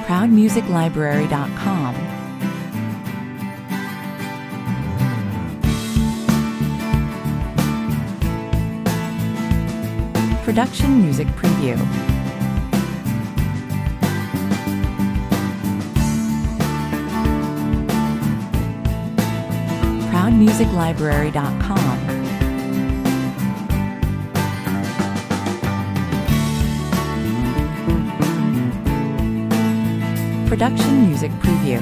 ProudMusicLibrary.com. Production Music Preview. ProudMusicLibrary.com. Production Music Preview.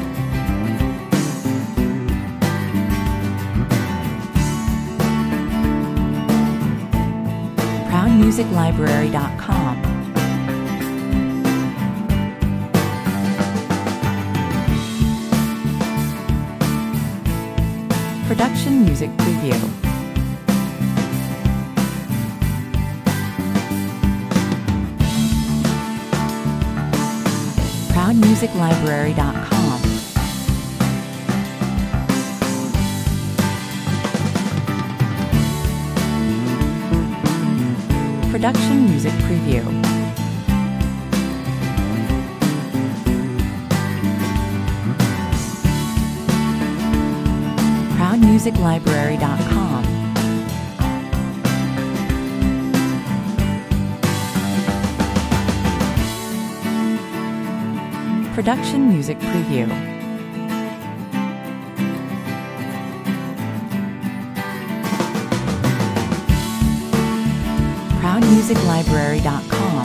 ProudMusicLibrary.com. Production Music Preview. ProudMusicLibrary.com. Production Music Preview. ProudMusicLibrary.com. Production Music Preview. ProudMusicLibrary.com.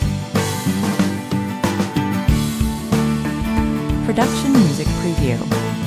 Production Music Preview.